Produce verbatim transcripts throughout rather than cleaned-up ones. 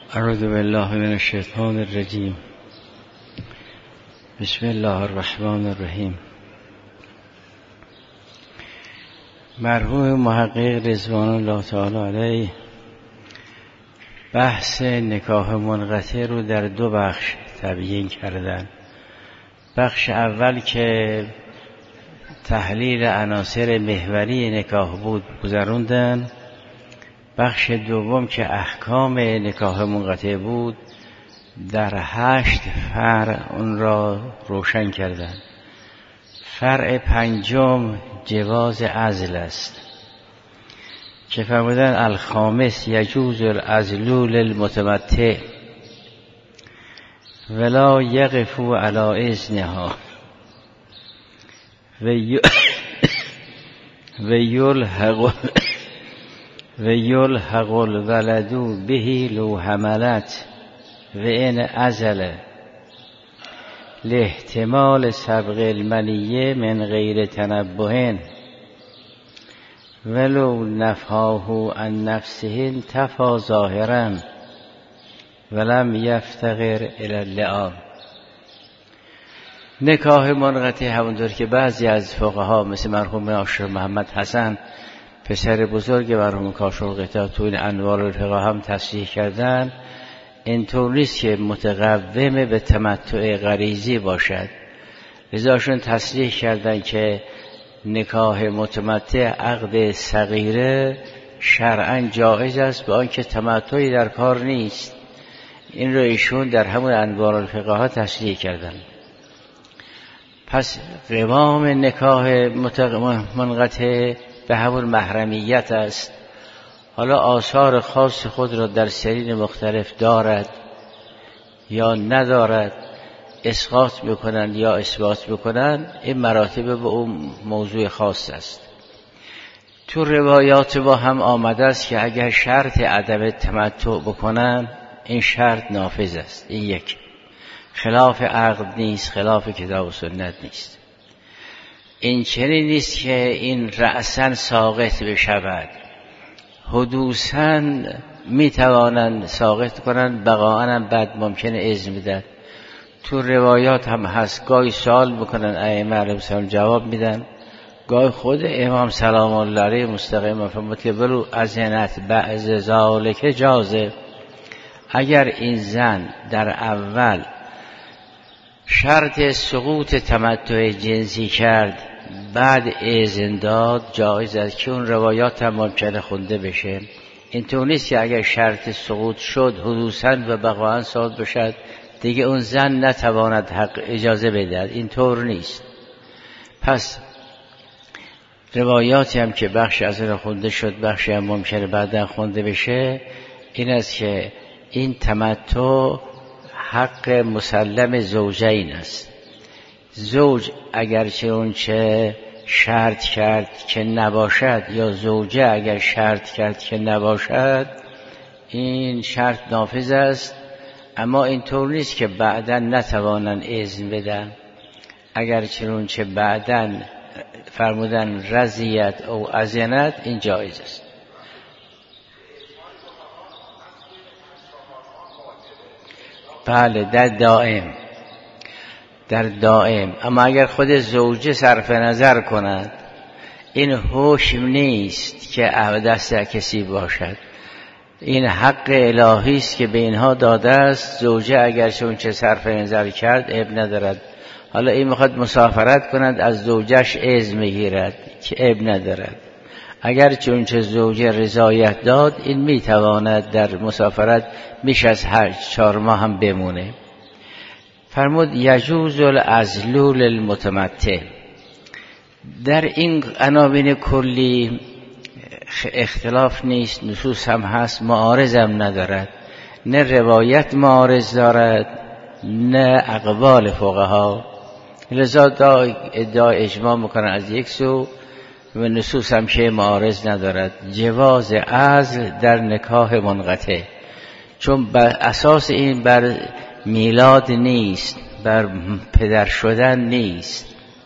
اعوذ بالله من الشیطان الرجیم. بسم الله الرحمن الرحیم. مرحوم محقق رضوان الله تعالی علیه بحث نکاح منقطع رو در دو بخش تبیین کردن. بخش اول که تحلیل عناصر محوری نکاح بود گذروندن. بخش دوم که احکام نکاح منقطع بود در هشت فرع اون را روشن کردند. فرع پنجم جواز عزل است که فرمودن الخامس یجوز العزل للمتمتع ولا یقف علی اذنها و یلحق و یلحق الولد به لو حملت و ان عزل لاحتمال سبق المنیه من غیر تنبه ولو نفاه عن نفسه تفا ظاهرا ولم یفتقر الی اللعان. نکاح منقطع همونطور که بعضی از فقها مثل مرحوم آشر محمد حسن پسر بزرگ مرحوم کاشف‌الغطا تو این انوار الفقه هم تصریح کردن، اینطور نیست که متقوم به تمتع غریزی باشد. لذاشون تصریح کردن که نکاح متمتع عقد صغیره شرعاً جایز است به آنکه تمتعی در کار نیست. این رو ایشون در همون انوار الفقه ها تصریح کردن. پس قوام نکاح منقطع به همون محرمیت است. حالا آثار خاص خود را در سرین مختلف دارد یا ندارد، اسقاط بکنند یا اثبات بکنند، این مراتب به اون موضوع خاص است. تو روایات با هم آمده است که اگر شرط عدم تمتع بکنند این شرط نافذ است. این یک خلاف عقد نیست، خلاف کتاب و سنت نیست. این چنین نیست که این رأساً ساقط بشود، حدوثاً می توانند ساقط کنند، بقاءاً هم بعد ممکنه اذن بدن. تو روایات هم هست، گاهی سوال بکنن ائمه علیهم السلام جواب میدن، گاهی خود امام سلام الله علیه مستقیما فرمود که ولو اذنت بعض ذالک جازه. اگر این زن در اول شرط سقوط تمتع جنسی کرد بعد اذن داد جایز است، که اون روایات هم ممکنه خونده بشه. اینطور نیست که اگر شرط سقوط شد حدوثاً و بقاءاً ثابت بشد دیگه اون زن نتواند حق اجازه بدهد. اینطور نیست. پس روایاتی هم که بخش از اون خونده شد بخشی هم ممکنه بعداً خونده بشه، این است که این تمتع حق مسلم زوجین است. زوج اگرچه اون چه شرط کرد که نباشد یا زوجه اگر شرط کرد که نباشد این شرط نافذ است، اما اینطور نیست که بعداً نتوانند اذن بدن. اگرچه اون چه بعداً فرمودن رضیت او اذنت این جایز است. بله در دائم در دائم اما اگر خود زوجه صرف نظر کند این حکم نیست که دست کسی باشد، این حق الهی است که به اینها داده است. زوجه اگر چون چه صرف نظر کرد عیب ندارد. حالا این میخواد مسافرت کند از زوجش اذن بگیرد که عیب ندارد. اگر چون چه زوجه رضایت داد این میتواند در مسافرت میش از هر چهار ماه هم بمونه. فرمود یجوز العزل للمتمتع. در این عناوین کلی اختلاف نیست، نصوص هم هست، معارض هم ندارد، نه روایت معارض دارد نه اقوال فقها. لذا ادعا اجماع میکنن از یک سو و نصوص هم که معارض ندارد. جواز عزل در نکاح منقطع، چون بر اساس این بر میلاد نیست، بر پدر شدن نیست.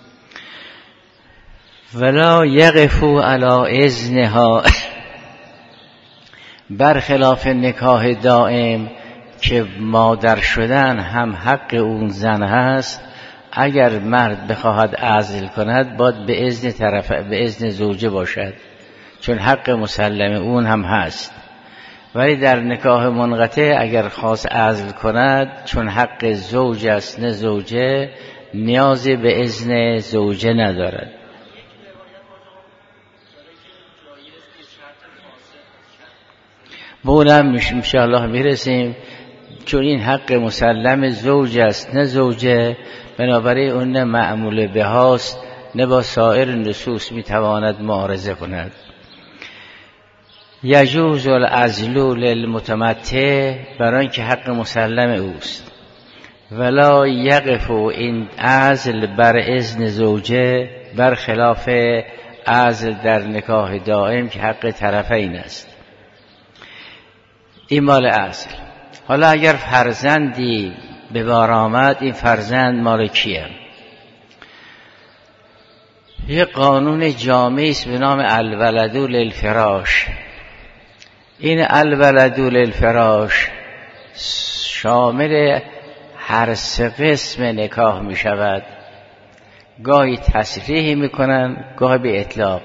ولا یقفو علی اذنها، برخلاف نکاح دائم که مادر شدن هم حق اون زن هست. اگر مرد بخواهد عزل کند باید به اذن طرف به اذن زوجه باشد، چون حق مسلم اون هم هست. ولی در نکاح منقطع اگر خواست عزل کند، چون حق زوج است نه زوجه، نیازی به اذن زوجه ندارد. به اونم ان شاء الله میرسیم، چون این حق مسلم زوج است نه زوجه، بنابراین اون نه معمول به هاست نه با سایر نصوص میتواند معارضه کند. یجوز العزل للمتمتع، برای اینکه حق مسلم اوست. ولا یقف این عزل بر اذن زوجه، بر خلاف عزل در نکاح دائم که حق طرفین است. این مال عزل. حالا اگر فرزندی به بار آمد، این فرزند مال کیه؟ یه قانون جامعی است به نام الولد للفراش. این الولد للفراش شامل هر سه قسم نکاح می شود. گاهی تصریح می کنن، گاهی به اطلاق.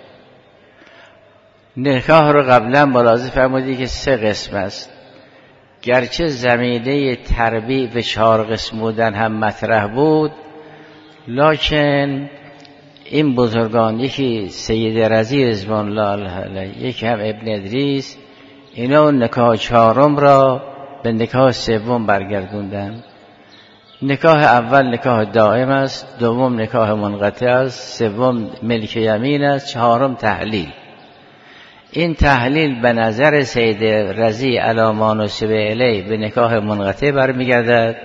نکاح رو قبلا ملاحظه فرمودی که سه قسم است. گرچه زمینه تربیع به چهار قسم بودن هم مطرح بود، لکن این بزرگان، یکی سید رضی رضوان الله علیه، یکی هم ابن ادریس، اینا نکاح چهارم را به نکاح سوم برگردوندن. نکاح اول نکاح دائم است، دوم نکاح منقطع است، سوم ملک یمین است، چهارم تحلیل. این تحلیل به نظر سید رضی علامان و سبه علی به نکاح منقطع برمیگردد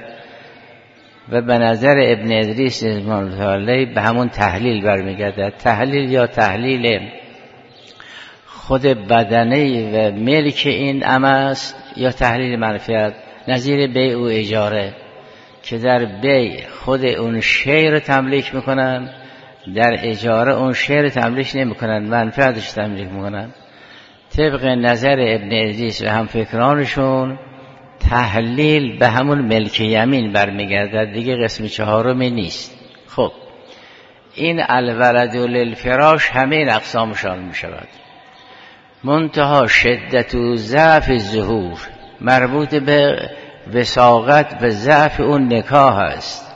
و به نظر ابن ادریس رضوان الله علیه به همون تحلیل برمیگردد. تحلیل یا تحلیل خود بدنه و ملک این ام است، یا تحلیل منفعت، نظیر بیع و اجاره که در بیع خود اون شی رو تملیک میکنن، در اجاره اون شی رو تملیک نمیکنن، منفعتش تملیک میکنن. طبق نظر ابن ادریس و هم فکرانشون تحلیل به همون ملک یمین برمیگردد، دیگه قسم چهارمی نیست. خب این الولد للفراش همه این اقسامشان میشود. منتها شدت و ضعف ظهور مربوط به وساقت و ضعف اون نکاح است.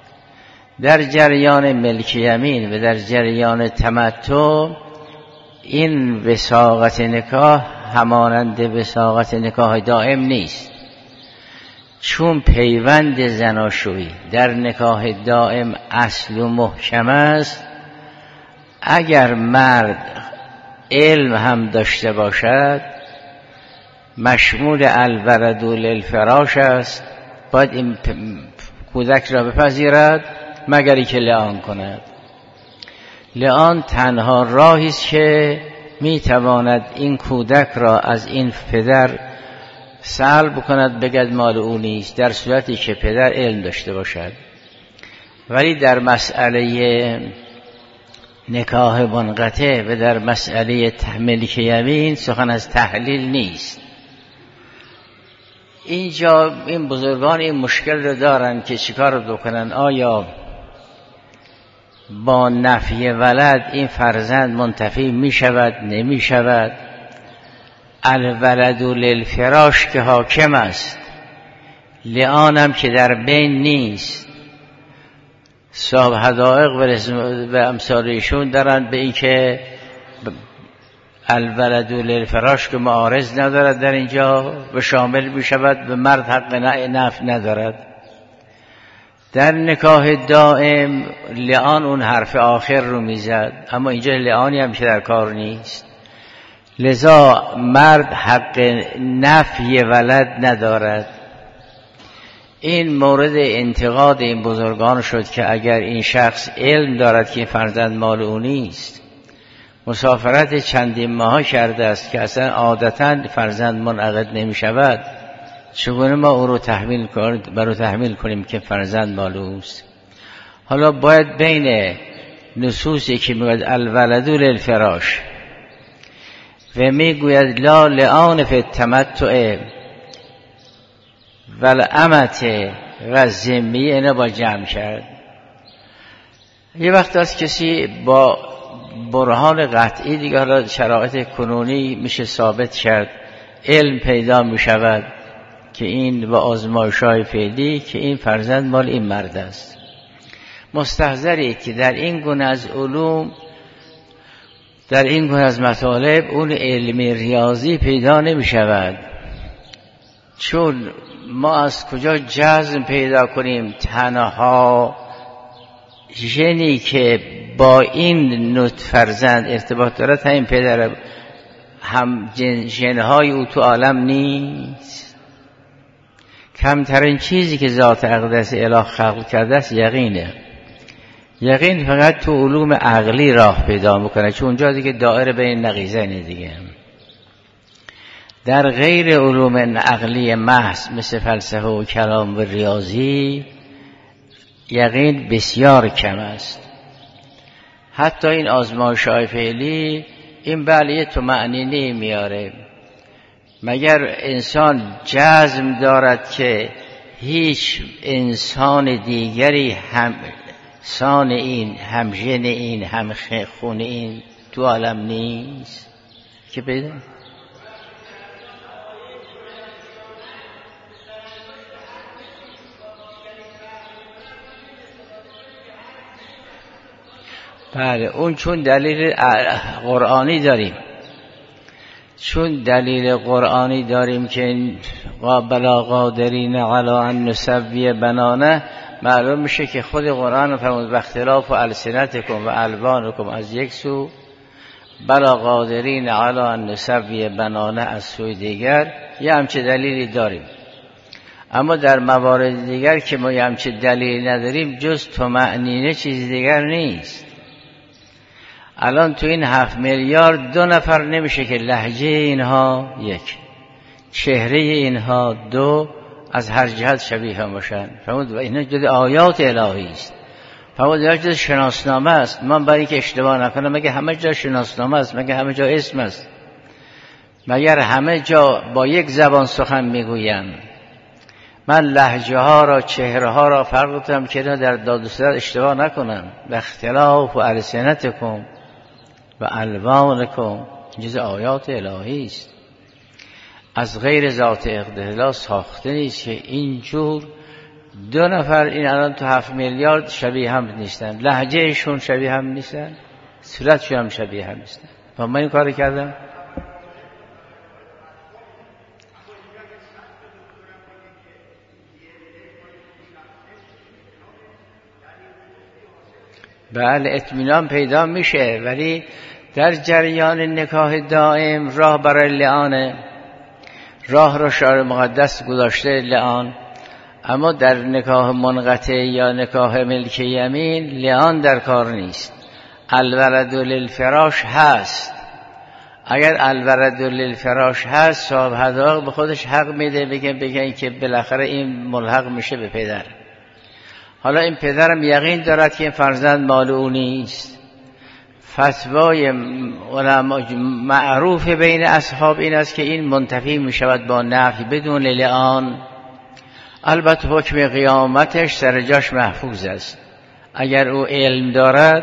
در جریان ملک یمین و در جریان تمتع این وساقت نکاح همانند وساقت نکاح دائم نیست، چون پیوند زناشویی در نکاح دائم اصل و محکم است. اگر مرد علم هم داشته باشد، مشمول الولد للفراش است، باید این کودک را بپذیرد مگری که لعان کند. لعان تنها راهی است که میتواند این کودک را از این پدر سلب کند، بگد مال او نیست، در صورتی که پدر علم داشته باشد. ولی در مسئله نکاح منقطع و در مسئله ملک یمین سخن از تحلیل نیست. اینجا این بزرگان این مشکل رو دارن که چیکار رو بکنن. آیا با نفی ولد این فرزند منتفی می شود نمی شود؟ الولد للفراش که حاکم است، لعانم که در بین نیست. صاحب حدائق و امثالشون دارن به این که الولد للفراش که معارض ندارد در اینجا و شامل می شود، به مرد حق نفی ندارد. در نکاح دائم لعان اون حرف آخر رو میزد، اما اینجا لعانی هم که در کار نیست، لذا مرد حق نفی ولد ندارد. این مورد انتقاد این بزرگان شد که اگر این شخص علم دارد که این فرزند مال او نیست، مسافرت چندین ماه کرده است که اصلا عادتا فرزند منعقد نمی شود، چگونه ما او رو تحمیل کنیم برای تحمیل کنیم که فرزند مال اوست؟ حالا باید بین نصوصی که میگوید الولد للفراش و میگوید لا لعان فی التمتع والامت و ذمی اینا با جمع کرد. یه وقت هست کسی با برهان قطعی دیگه، حالا شرایط کنونی میشه ثابت کرد، علم پیدا میشود که این با آزمایش‌های فعلی که این فرزند مال این مرد است. مستحضری که در این گونه از علوم، در این گونه از مطالب اون علم ریاضی پیدا نمی شود، چون ما از کجا جزم پیدا کنیم تنها ژنی که با این نطفه فرزند ارتباط دارد همین پدر، هم ژن‌های او تو عالم نیست. کمترین چیزی که ذات اقدس اله خلق کرده است یقینه. یقین فقط تو علوم عقلی راه پیدا میکنه، چون اونجا دیگه دائره بین نقیضین دیگه. در غیر علوم عقلی محض مثل فلسفه و کلام و ریاضی یقین بسیار کم است. حتی این آزمایش‌های فعلی این بله طمأنینه میاره. مگر انسان جزم دارد که هیچ انسان دیگری هم سان این، هم ژن این، هم خون این تو عالم نیست که پیدا؟ بله اون چون دلیل قرآنی داریم، چون دلیل قرآنی داریم که بلا قادرین علی ان نسوی بنانه، معلوم میشه که خود قرآن فرمود و اختلاف و السنتکم و الوانکم از یک سو، بلا قادرین علی ان نسوی بنانه از سوی دیگر. یه همچه دلیلی داریم. اما در موارد دیگر که ما یه همچه دلیلی نداریم جز طمأنینه چیز دیگر نیست. الان تو این هفت میلیارد دو نفر نمیشه که لهجه اینها یک، چهره اینها دو، از هر جهت شبیه هم باشن. فرمود و اینا جز آیات الهی است. فرمود اینا جز شناسنامه است. من برای که اشتباه نکنم، مگه همه جا شناسنامه است؟ مگه همه جا اسم است؟ مگر همه جا با یک زبان سخن میگویند؟ من لهجه ها را، چهره ها را فرق دادم که در داد و ستد اشتباه نکنم. و اختلاف و السنتکم و الوانکم جز آیات الهی است. از غیر ذات اقتضا ساخته نیست که اینجور دو نفر این الان تو هفت میلیارد شبیه هم نیستن، لهجهشون شبیه هم نیستن، صورتشون هم شبیه هم نیستن. و من این کار کردم. بله اطمینان پیدا میشه، ولی در جریان نکاح دائم راه برای لعانه، راه را شارع مقدس گذاشته لعان. اما در نکاح منقطع یا نکاح ملک یمین لعان در کار نیست. الولد للفراش هست. اگر الولد للفراش هست صاحب حق به خودش حق میده، بگن بگن که بالاخره این ملحق میشه به پدر. حالا این پدرم یقین دارد که این فرزند مال او نیست. فتوای علماء معروف بین اصحاب این است که این منتفی می شود با نفی بدون لعان. البته حکم قیامتش سر جاش محفوظ است. اگر او علم دارد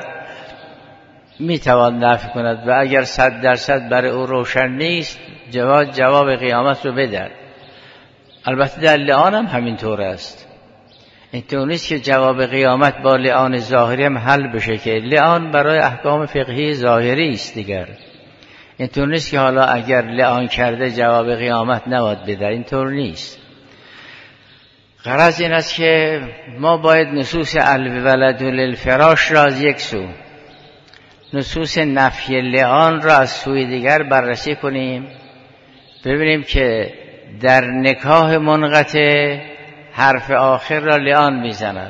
می توان نفی کند و اگر صد درصد برای او روشن نیست جواب جواب قیامت رو بدهد. البته در لعان هم همینطور است. اینطور نیست که جواب قیامت با لعان ظاهری هم حل بشه، که لعان برای احکام فقهی ظاهری است دیگر. اینطور نیست که حالا اگر لعان کرده جواب قیامت نباید بده، اینطور نیست. غرض این است که ما باید نصوص الولد للفراش را از یک سو، نصوص نفی لعان را از سوی دیگر بررسی کنیم، ببینیم که در نکاح منقطع حرف آخر را لعان میزند،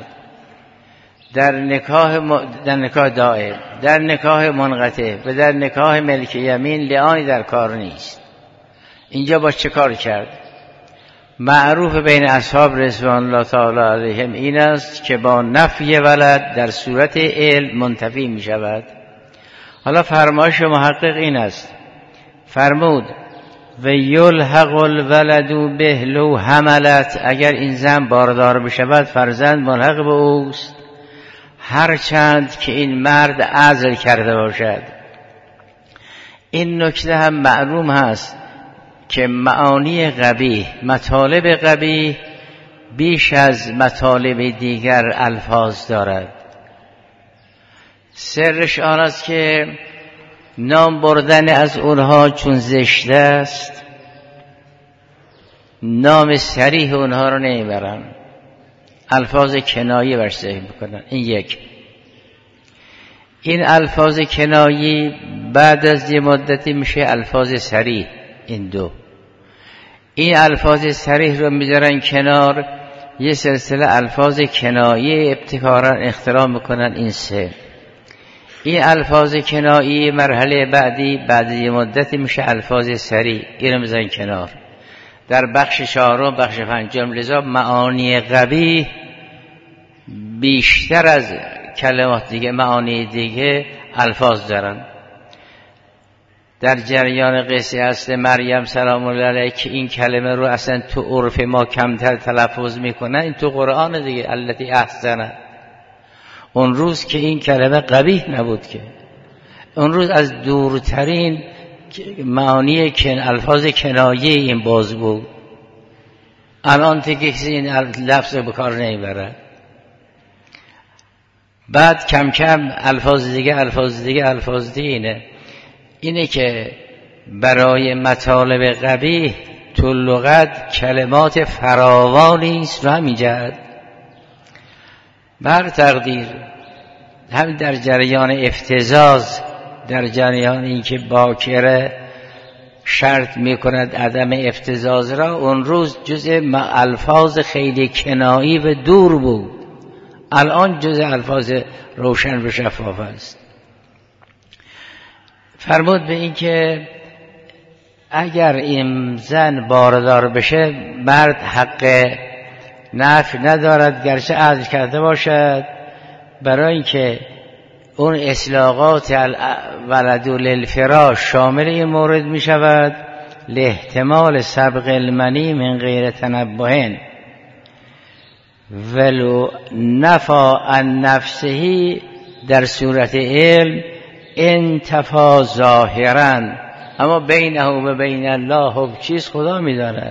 در نکاح م... در نکاح دائم، در نکاح منقطع و در نکاح ملک یمین لعانی در کار نیست. اینجا با چه کار کرد؟ معروف بین اصحاب رضوان الله تعالی علیهم این است که با نفی ولد در صورت علم منتفی می شود. حالا فرمایش محقق این است، فرمود و یلحق الولد به لو حملت، اگر این زن باردار بشود فرزند ملحق به اوست، هرچند که این مرد عزل کرده باشد. این نکته هم معلوم هست که معانی قبیح، مطالب قبیح بیش از مطالب دیگر الفاظ دارد. سرش آن است که نام بردن از اونها چون زشت است، نام صریح اونها رو نمیبرن، الفاظ کنایه برش ذکر میکنن. این یک. این الفاظ کنایی بعد از یه مدتی میشه الفاظ صریح. این دو. این الفاظ صریح رو میذارن کنار، یه سلسله الفاظ کنایی ابتکارا اختراع میکنن. این سه. این الفاظ کنایی مرحله بعدی بعد یه مدتی میشه الفاظ صریح. این رو میذارن کنار. در بخش چهارم بخش پنجم لذا معانی قبیح بیشتر از کلمات دیگه معانی دیگه الفاظ دارن. در جریان قصه اصل مریم سلام الله علیها که این کلمه رو اصلا تو عرف ما کمتر تلفظ میکنن، این تو قرآن دیگه، التی احسنه. اون روز که این کلمه قبیح نبود، که اون روز از دورترین معانی کن الفاظ کنایه این باز بود. الان دیگه کسی این لفظ به کار نمیبره. بعد کم کم الفاظ دیگه الفاظ دیگه الفاظ دیگه اینه اینه که برای مطالب قبیح تو لغت کلمات فراوانی است. و همین جهت بر تقدیر هم در جریان افتزاز، در جریان اینکه باکره شرط میکند عدم افتزاز را، اون روز جزء الفاظ خیلی کنایی و دور بود، الان جزء الفاظ روشن و شفاف است. فرمود به این که اگر این زن باردار بشه مرد حق نفی ندارد گرچه عزل کرده باشد، برای اینکه اون اصلاقات ولد للفراش شامل این مورد می شود لاحتمال سبق المنی من غیر تنبه ولو نفا عن نفسه، در صورت علم انتفا ظاهرا، اما بینه و بین الله حب چیز خدا می داند.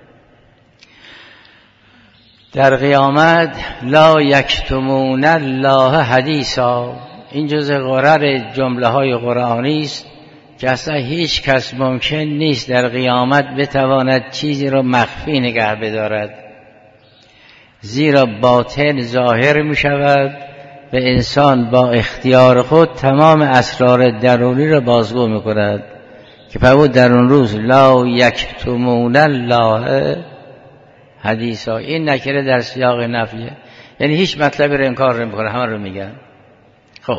در قیامت لا یکتمون الله حدیثا، این جزء غرر جمله های قرآنی است که اصلا هیچ کس ممکن نیست در قیامت بتواند چیزی را مخفی نگه بدارد، زیرا باطن ظاهر می شود و انسان با اختیار خود تمام اسرار درونی را بازگو می کند که فرمود در اون روز لا یکتمون الله حدیثا. این نکره در سیاق نفیه، یعنی هیچ مطلبی رو انکار نمیکنه، همه رو میگن. خب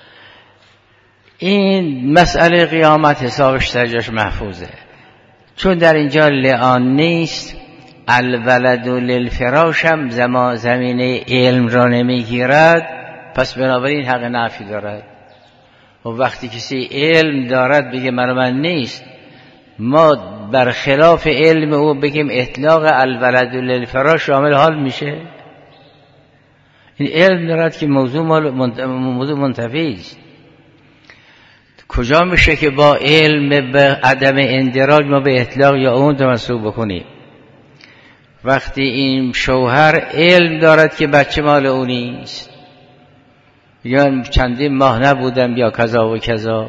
این مسئله قیامت حسابش در جاش محفوظه، چون در اینجا لعان نیست، الولد للفراش هم زمینه علم را نمیگیرد، پس بنابراین حق نفی دارد. و وقتی کسی علم دارد بگه من من نیست، ما برخلاف علم او بگیم اطلاق الولد للفراش شامل حال میشه؟ این علم دارد که موضوع موضوع منتفی است. کجا میشه که با علم به عدم اندراج ما به اطلاق یا اون منسوب بکنیم؟ وقتی این شوهر علم دارد که بچه مال او نیست، یا چندین ماه نبودم یا کذا و کذا،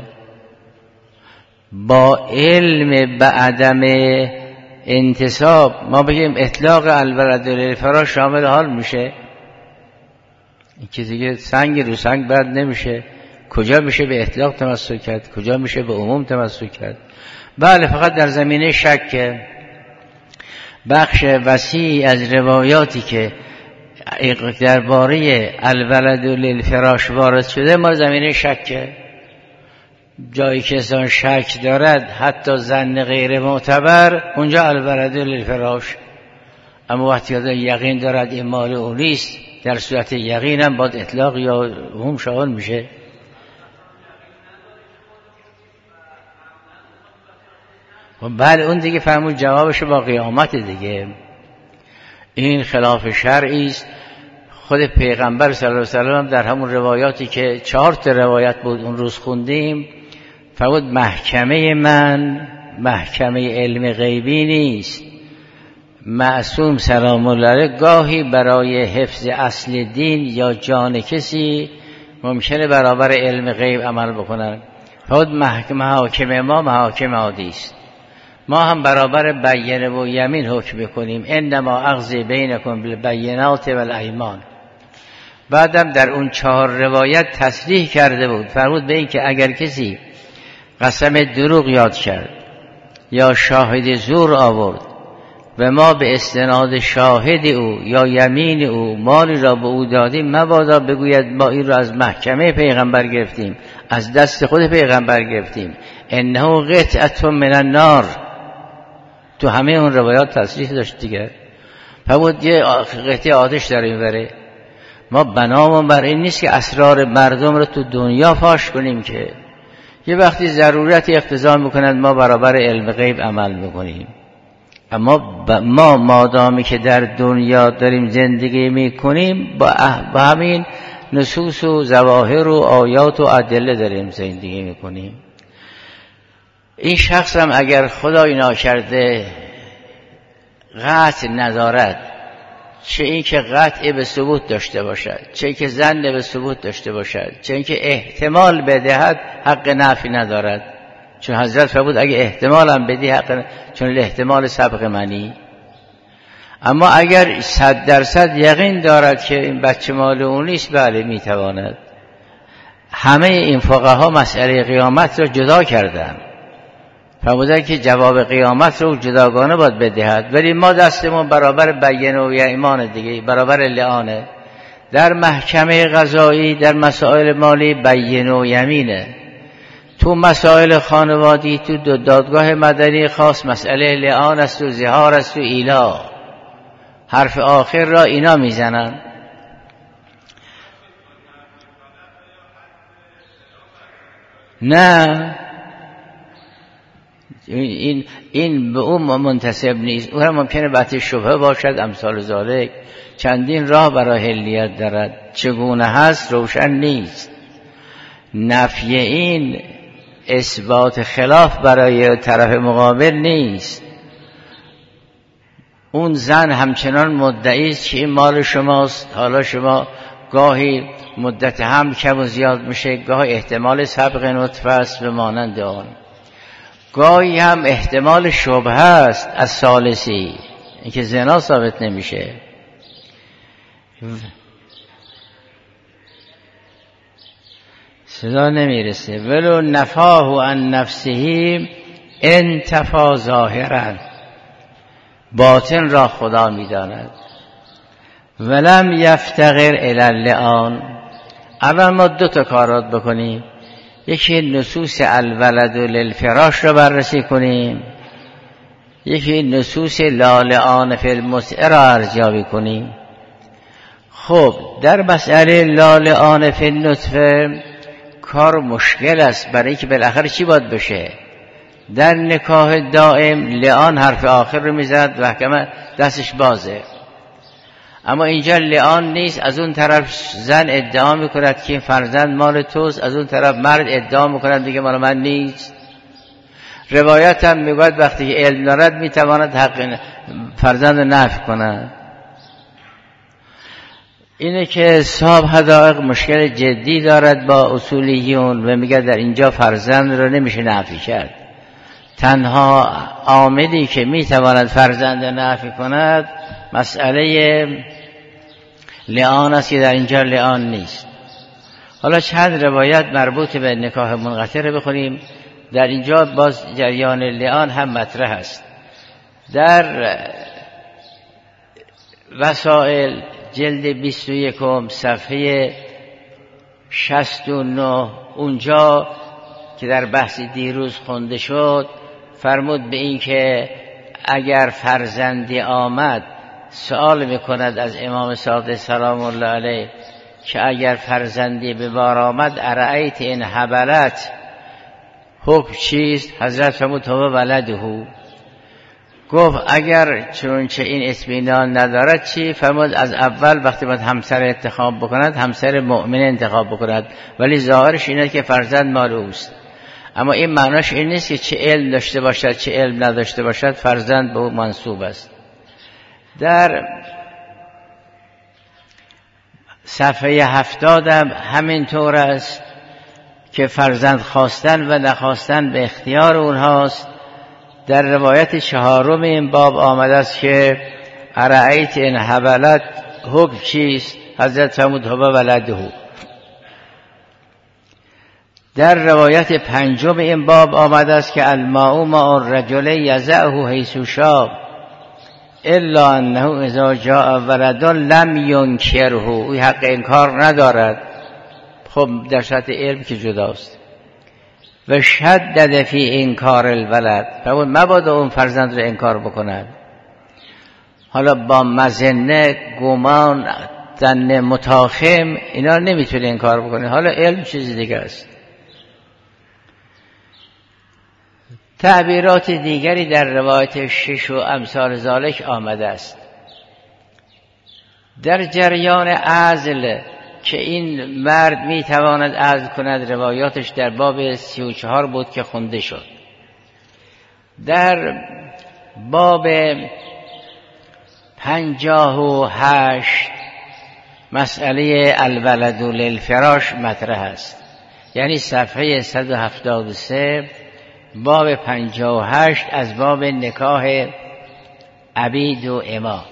با علم به عدم انتصاب ما بگیم اطلاق الولد للفراش شامل حال میشه؟ این که دیگه سنگ رو سنگ بد نمیشه. کجا میشه به اطلاق تمسک کرد، کجا میشه به عموم تمسک کرد؟ بله، فقط در زمینه شک بخش وسیع از روایاتی که درباره الولد للفراش وارد شده ما زمینه شکه. جایی که انسان شک دارد حتی ظن غیر معتبر، اونجا الولد للفراش. اما وقتی آدم یقین دارد این مال او نیست، در صورت یقین هم باید اطلاق یا هم شامل میشه. بله اون دیگه فرمود جوابش با قیامت دیگه. این خلاف شرعی است. خود پیغمبر صلی الله علیه و سلم در همون روایاتی که چهار تا روایت بود اون روز خوندیم فرمود محکمه من محکمه علم غیبی نیست. معصوم سلام الله علیه گاهی برای حفظ اصل دین یا جان کسی ممکنه برابر علم غیب عمل بکنن. فرمود محکمه حاکم ما محاکم عادی است. ما هم برابر بینه و یمین حکم بکنیم. انما اقضی بینکم بالبینات والایمان. بعدم در اون چهار روایت تصریح کرده بود. فرمود به این که اگر کسی قسم دروغ یاد کرد یا شاهد زور آورد و ما به استناد شاهد او یا یمین او مالی را به او دادیم مبادا بگوید ما این را از محکمه پیغمبر گرفتیم، از دست خود پیغمبر گرفتیم. انه قطعه من النار. تو همه اون روایات تصریح داشت دیگه. فرمود یه قطعه آتش در این وره. ما بنامون بر این نیست که اسرار مردم رو تو دنیا فاش کنیم، که یه وقتی ضرورتی اقتضا میکند ما برابر علم غیب عمل میکنیم. اما ما مادامی که در دنیا داریم زندگی میکنیم با, با همین نصوص و ظواهر و آیات و ادله داریم زندگی میکنیم. این شخص هم اگر خدای ناکرده قطع ندارد، چه این که قطع به ثبوت داشته باشد، چه این که ظن به ثبوت داشته باشد، چه این که احتمال بدهد، حق نفی ندارد. چون حضرت فرمود اگه احتمال هم بدی حق ن... چون الاحتمال سبق منی. اما اگر صد درصد یقین دارد که این بچه مال اون نیست، بله میتواند. همه این فقها مسئله قیامت را جدا کردن، فرمودن که جواب قیامت رو جداگانه باید بدهد. ولی ما دستمون برابر بینه و ایمان دیگه، برابر لعانه. در محکمه قضایی در مسائل مالی بینه و یمینه. تو مسائل خانوادی تو دو دادگاه مدنی خاص مسئله لعان است و زهار است و ایلا. حرف آخر را اینا میزنن. نه این این به اون منتسب نیست. اون هم ممکنه بحث شبهه باشد، امثال ذالک. چندین راه برای حلیت دارد. چگونه هست روشن نیست. نفی این اثبات خلاف برای طرف مقابل نیست. اون زن همچنان مدعی است که این مال شماست. حالا شما گاهی مدت هم کم و زیاد میشه، گاهی احتمال سبق نطفه است به مانند آن، گاهی هم احتمال شبهه است از ثالثی، اینکه زنا ثابت نمیشه. صدا نمیرسه. ولو نفاه عن نفسه انتفا ظاهرا. باطن را خدا میداند. ولم یفتقر الی اللعان. اول ما دو تا کارات بکنیم. یکی نصوص الولد للفراش را بررسی کنیم، یکی نصوص لا لعان فی المتع را ارزیابی کنیم. خب در مسئله لا لعان فی النطفه کار مشکل است، برای که بالاخره چی باید بشه؟ در نکاح دائم لعان حرف آخر رو میزد و محکمه دستش بازه. اما اینجا لعان نیست. از اون طرف زن ادعا میکند که این فرزند مال توست، از اون طرف مرد ادعا میکند دیگه مال من نیست. روایت هم میگوید وقتی که علم دارد میتواند حق فرزند نفی کند. اینه که صاحب حدائق مشکل جدی دارد با اصولیون و میگه در اینجا فرزند رو نمیشه نفی کرد. تنها عاملی که میتواند فرزند نفی کند مسئله لعان است که در اینجا لعان نیست. حالا چند روایت مربوط به نکاح منقطع رو بخونیم. در اینجا باز جریان لعان هم مطرح است. در وسائل جلد بیست و یک صفحه شصت و نه اونجا که در بحث دیروز خونده شد فرمود به این که اگر فرزندی آمد، سوال میکند از امام صادق سلام الله علیه که اگر فرزندی به بار آمد ارأیت این حبلت حکم چیست؟ حضرت فرمود تو ولده. گفت اگر چونچه این اطمینان ندارد چی؟ فرمود از اول وقتی باید همسر انتخاب بکند همسر مؤمن انتخاب بکند، ولی ظاهرش اینه که فرزند مال اوست. اما این معناش این نیست که چه علم داشته باشد چه علم نداشته باشد فرزند به او منسوب است. در صفحه هفتاد هم همینطور است که فرزند خواستن و نخواستن به اختیار اونهاست. در روایت چهارم این باب آمده است که ارأیت ان حبلت حکم چیست؟ حضرت فرمود هو ولده. در روایت پنجم این باب آمده است که الماء ماء الرجل یضعه حیث شاء الا انه اذا جاء ولد لم ینکره. او حق انکار ندارد. خب در سطح علم که جداست. و شدد فی انکار الولد، فرمود مبادا اون فرزند رو انکار بکند. حالا با مظنه، گمان، ظن متاخم اینا رو نمیتونه انکار بکنه. حالا علم چیز دیگه است. تعبیرات دیگری در روایت شش و امثال ذالک آمده است. در جریان عزل که این مرد میتواند عزل کند روایاتش در باب سی و چهار بود که خونده شد. در باب پنجاه و هشت مسئله الولد للفراش مطرح است. یعنی صفحه صد و هفتاد و سه باب پنجاه و هشت از باب نکاح عبید و اما.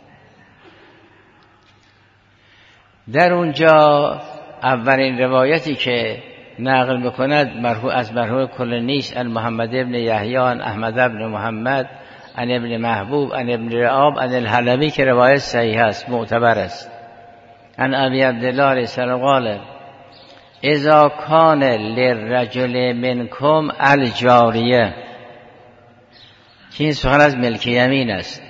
در اونجا اولین روایتی که نقل میکند مرفوع از مرحوم کلینیس ان محمد ابن یحیی ان احمد ابن محمد ان ابن محبوب ان ابن رعاب ان الحلبی که روایت صحیح است، معتبر است. ان ابی عبدالله علیه السلام قال اذا کان للرجل منکم الجاریه، که این سخن از ملک یمین است،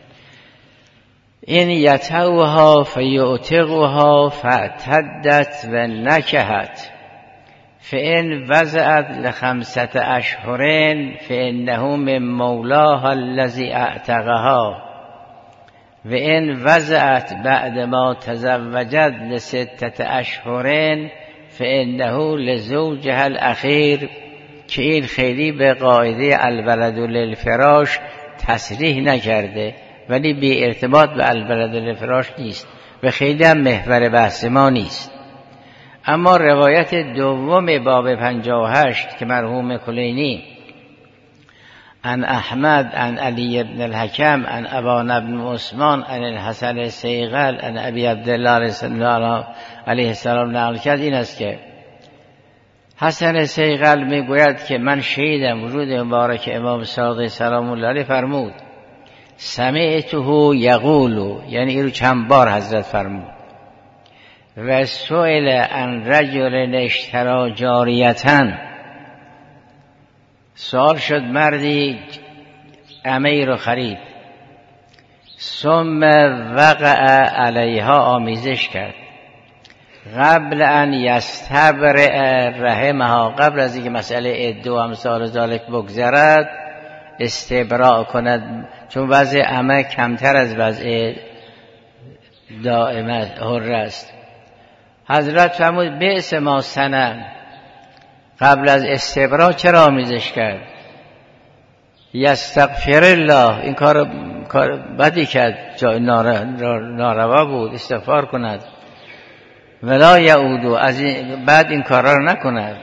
این یتوها فیعتقها فاعتدت و نکهت فان وضعت لخمسة اشهر فانه من مولاها الذی اعتقها و ان وضعت بعد ما تزوجت لستة اشهر فانه لزوجها الاخیر، که این خیلی به قاعده الولد للفراش تصریح نکرده ولی بی ارتباط به الولد للفراش نیست و خیلی هم محور بحث ما نیست. اما روایت دوم باب پنجاه و هشت که مرحوم کلینی ان احمد ان علی ابن الحکم ان ابان ابن عثمان ان الحسن سیغل ان ابی عبدالله علیه السلام نقل کرد این است که حسن سیغل میگوید که من شهیدم وجود مبارک امام صادق سلام الله علیه فرمود سمعته یقول، یعنی این رو چند بار حضرت فرمود و سئل عن رجل اشتری جاریتن، سوال شد مردی عمه رو خرید ثم وقع علیها آمیزش کرد قبل ان یستبرئ رحمها، قبل از اینکه مسئله عده و امثال ذالک بگذرد استبراء کند، چون وضع عمه کمتر از وضع دائمه حر است. حضرت فرمود بئس ما صنع، قبل از استبراء چرا آمیزش کرد؟ یستغفر الله، این کار کار بدی کرد، جای ناروا بود، استغفار کند. ولا یعودو، از این بعد این کارا رو نکند.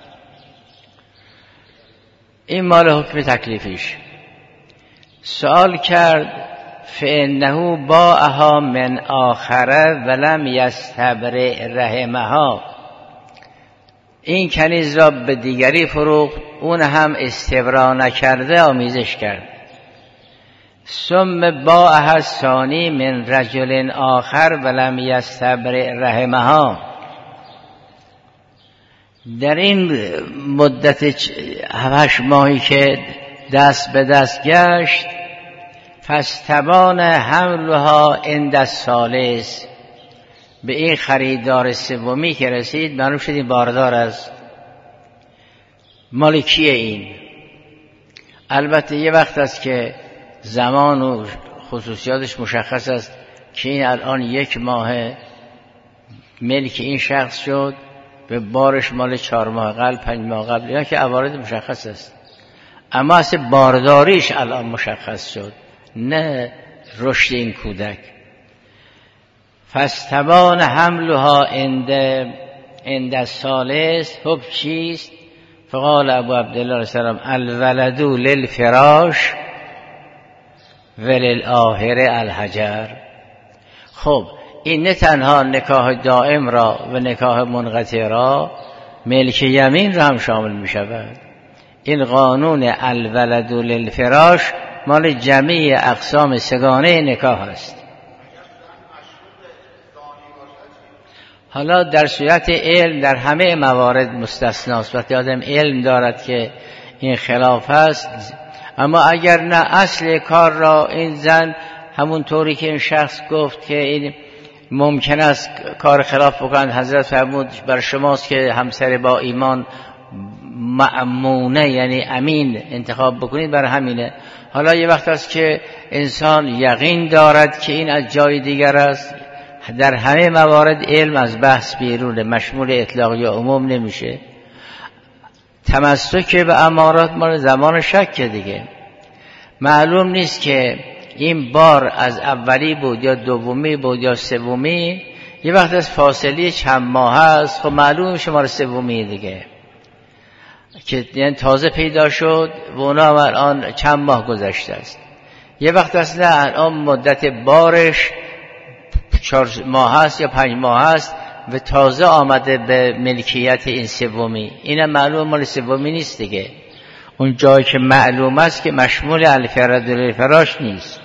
این مال حکم تکلیفیش. سوال کرد فانه باعها من آخره ولم یستبرئ رحمها، این کنیز را به دیگری فروخت اون هم استبرا نکرده آمیزش کرد. ثم باعها الثانی من رجل آخر ولم یستبرئ رحمها، در این مدت هشت ماهی که دست به دست گشت فاستبان حملها عند الثالث، به این خریدار سومی که رسید معلوم شد این باردار است. مالکیه این. البته یه وقت است که زمان و خصوصیاتش مشخص است که این الان یک ماه ملک این شخص شد، به بارش مال چهار ماه قبل، پنج ماه قبل، یا که عوارض مشخص است، اما اصلا بارداریش الان مشخص شد، نه رشد این کودک. فاستبان حملها عند عند الثالث. حب چیست؟ فقال ابو عبدالله علیه السلام الولد للفراش وللآخر الحجر. خب این نه تنها نکاح دائم را و نکاح منقطع را، ملک یمین را هم شامل می شود. این قانون الولد للفراش مال جمعی اقسام سگانه نکاح است. حالا در صورت علم در همه موارد مستثناست، وقتی آدم علم دارد که این خلاف است. اما اگر نه اصل کار را این زن همون طوری که این شخص گفت که این ممکن است کار خلاف بکنند، حضرت فرمود بر شماست که همسر با ایمان مأمونه یعنی امین انتخاب بکنید، بر همینه. حالا یه وقت است که انسان یقین دارد که این از جای دیگر است. در همه موارد علم از بحث بیرونه، مشمول اطلاق یا عموم نمیشه. تمسک به امارات مال زمان شک دیگه. معلوم نیست که این بار از اولی بود یا دومی بود یا سومی، یه وقت از فاصله چند ماه هست، خب معلوم میشه مال سومی دیگه که یعنی تازه پیدا شد و اونا الان چند ماه گذشته است. یه وقت اصلا الان مدت بارش چهار ماه هست یا پنج ماه هست و تازه آمده به ملکیت این سومی، اینم معلوم مال سومی نیست دیگه. اون جایی که معلوم است که مشمول الفرد الفراش نیست،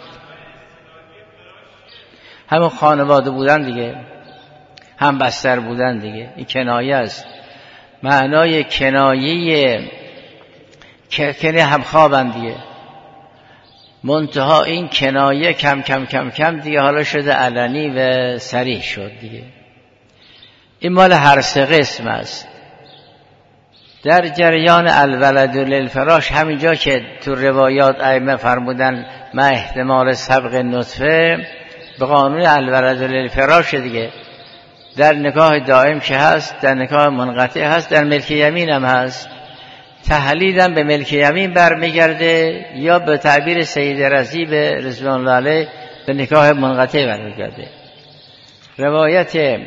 همون خانواده بودن دیگه، هم بستر بودن دیگه. این کنایه است، معنای کنایه کنه هم خوابن دیگه. منتها این کنایه کم کم کم کم دیگه حالا شده علنی و صریح شد دیگه. این مال هر سه قسم است. در جریان الولد للفراش همینجا که تو روایات ائمه فرمودن ما احتمال سبق نطفه، به قانون الولد للفراش دیگه. در نکاح دائم که هست، در نکاح منقطع هست، در ملک یمین هم هست. تحلیلم به ملک یمین برمیگرده یا به تعبیر سید رضی به رضوان الله علیه به نکاح منقطع برمیگرده. روایت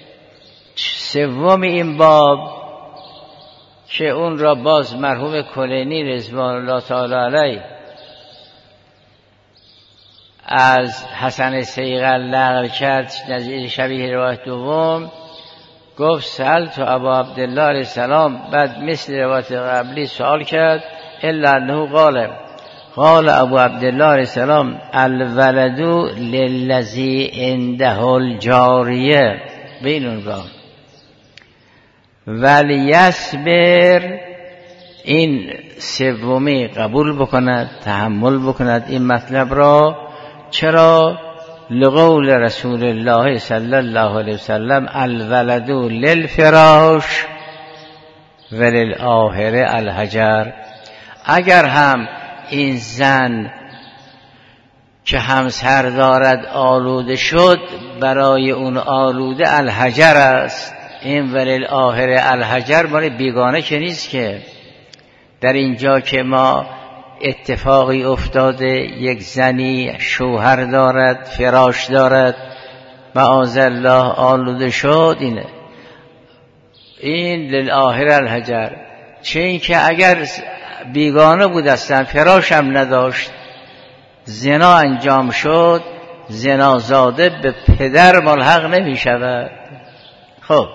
سوم این باب که اون را باز مرحوم کلینی رضوان الله تعالی علیه از حسن صیقل نقل کرد، نظیر شبیه روایت دوم، گفت سألت ابا عبدالله علیه السلام، بعد مثل روایت قبلی سوال کرد، الا انه قال قال ابو عبدالله علیه السلام الولد للذی عنده الجاریه، بین عنوان ولیصبر، این سومی قبول بکند، تحمل بکند این مطلب را. چرا؟ لقول رسول الله صلی الله علیه وسلم الولد للفراش وللآخر الحجر. اگر هم این زن که همسر دارد آلوده شد، برای اون آلوده الحجر است. این وللآخر الحجر مال بیگانه که نیست که. در اینجا که ما اتفاقی افتاده یک زنی شوهر دارد، فراش دارد، معاذالله آلوده شد، اینه این للآخر الحجر. چه این که اگر بیگانه بود اصلا فراش هم نداشت، زنا انجام شد، زنا زاده به پدر ملحق نمی شود. خب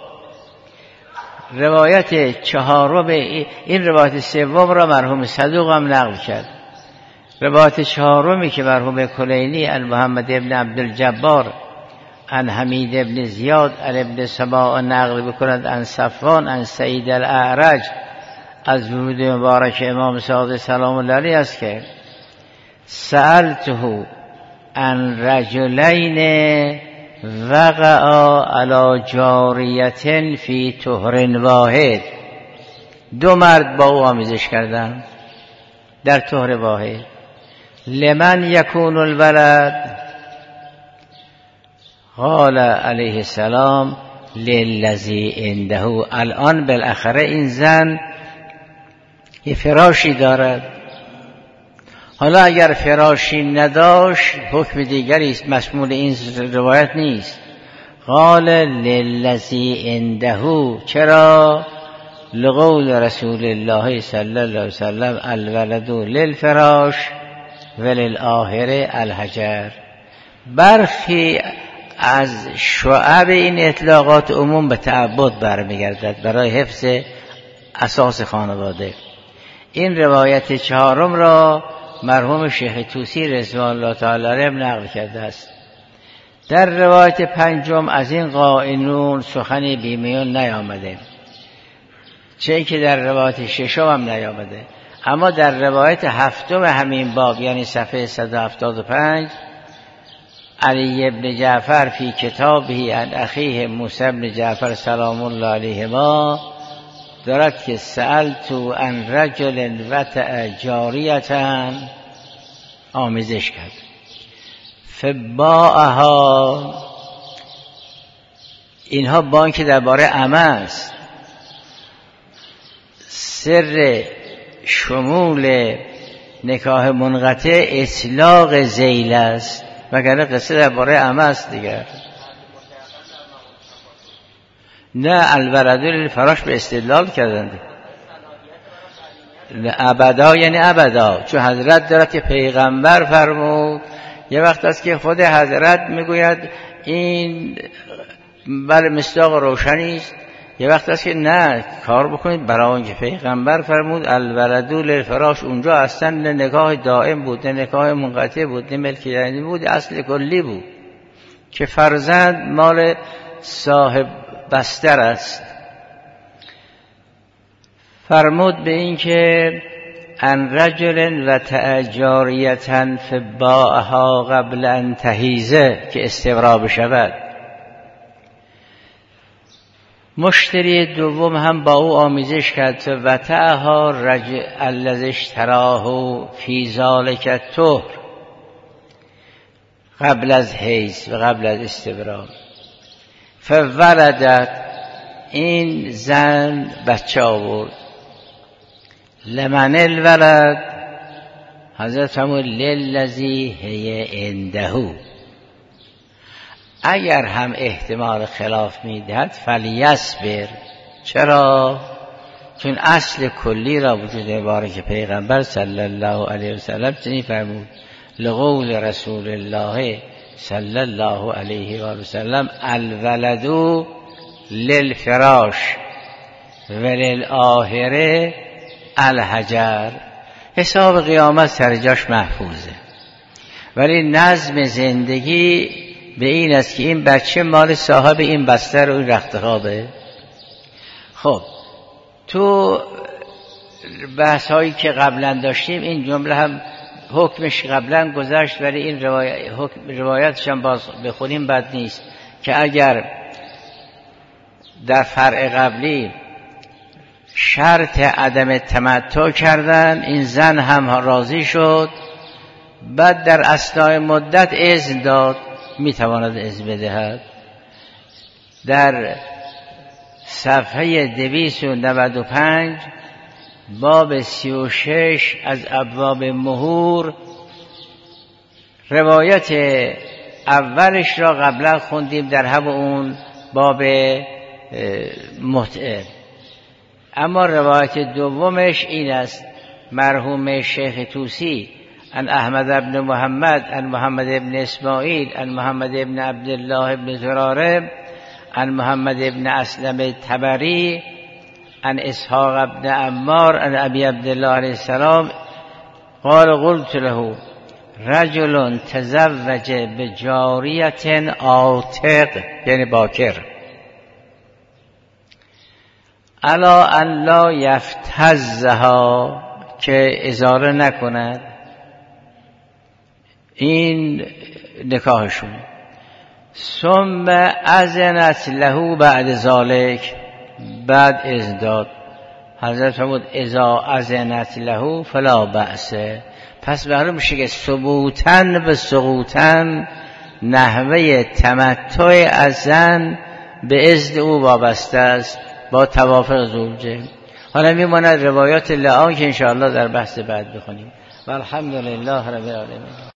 روایت چهارم، این روایت سوم را مرحوم صدوق هم نقل کرد. روایت چهارمی که مرحوم کلینی عن محمد ابن عبدالجبار عن حمید ابن زیاد عن ابن سبا نقل بکند عن صفوان عن سعید الاعرج از ورود مبارک امام صادق سلام الله علیه است که سألته عن رجلین وقعا علی جاریة فی طهر واحد. دو مرد با او آمیزش کردن در طهر واحد. لمن یکون الولد؟ قال علیه السلام للذی عنده. الان بالاخره این زن یه فراشی دارد. حالا اگر فراشی نداشت حکم دیگری است، مشمول این روایت نیست. قال للذی عنده. چرا؟ لقول رسول الله صلی الله علیه وسلم الولد للفراش وللآخر الحجر. برخی از شعب این اطلاقات عموم به تعبد برمیگردد برای حفظ اساس خانواده. این روایت چهارم را مرحوم شیخ طوسی رضوان الله تعالی علیه نقل کرده است. در روایت پنجم از این قائلون سخنی بیمیان نیامده، چه که در روایت ششم هم نیامده. اما در روایت هفتم همین باب یعنی صفحه صد و هفتاد و پنج علی ابن جعفر فی کتابه عن اخیه موسی ابن جعفر سلام الله علیهما دارد که سألت عن رجل وطأ جاریة، آمیزش کرد، فباعها. اینها بانک درباره عمه است. سر شمول نکاح منقطع اطلاق ذیل است، وگرنه قصه درباره عمه است دیگر. نه الولد للفراش به استدلال کردند. ابدا یعنی ابدا، چون حضرت دارد که پیغمبر فرمود. یه وقت است که خود حضرت میگوید این بر مصداق روشنی است، یه وقت است که نه کار بکنید برای اینکه پیغمبر فرمود الولد للفراش. اونجا اصلا نه نکاح دائم بود نه نکاح منقطع بود نه ملک یعنی بود، اصل کلی بود که فرزند مال صاحب بستر است. فرمود به این که ان رجل وطأ جاریة فباعها قبل ان تحیزه که استقرا شود. مشتری دوم هم با او آمیزش کرد، وطأها رجل الذی اشتراه فی ذلک الطهر قبل از حیض و قبل از استبرا. فولدت، این زن بچه آورد. لمن الولد؟ حضرت فرمود للذی هی عنده. اگر هم احتمال خلاف میدهد فلیصبر. چرا؟ چون اصل کلی را وجود مبارک پیغمبر صلی الله علیه وسلم چنین فرمود لقول رسول الله صلی الله علیه و سلم الولد للفراش وللآخر الحجر. حساب قیامت سر جاش محفوظه، ولی نظم زندگی به این است که این بچه مال صاحب این بستر و این رختخوابه. خب تو بحث هایی که قبلا داشتیم این جمله هم حکمش قبلا گذشت، ولی این روایت روایتش هم باز بخونیم بد نیست که اگر در فرع قبلی شرط عدم تمتع کردن این زن هم راضی شد، بعد در اثناء مدت اذن داد میتواند اذن بدهد. در صفحه دویست و نود و پنج باب سی و شش از ابواب مهور روایت اولش را قبلا خوندیم در همون باب متعه، اما روایت دومش این است. مرحوم شیخ طوسی ان احمد ابن محمد ان محمد ابن اسماعیل ان محمد ابن عبدالله ابن زراره ان محمد ابن اسلم تبری ان اسحاق ابن عمار ان ابی عبدالله علیه السلام قال قلت له رجل تزوج بجاریة عاتق یعنی باکر الا ان لا یفتزها که ازاره نکند. این نکاحشون. ثم اذنت له بعد ذلك، بعد اذن داد. حضرت فرمود اذا اذنت له فلا بأس. پس معلوم میشه که ثبوتن به سقوطن نحوه تمتع از زن به اذن او وابسته است با توافق زوجه. حالا میماند روایات لعان که انشاءالله در بحث بعد بخونیم. والحمدلله رب العالمین.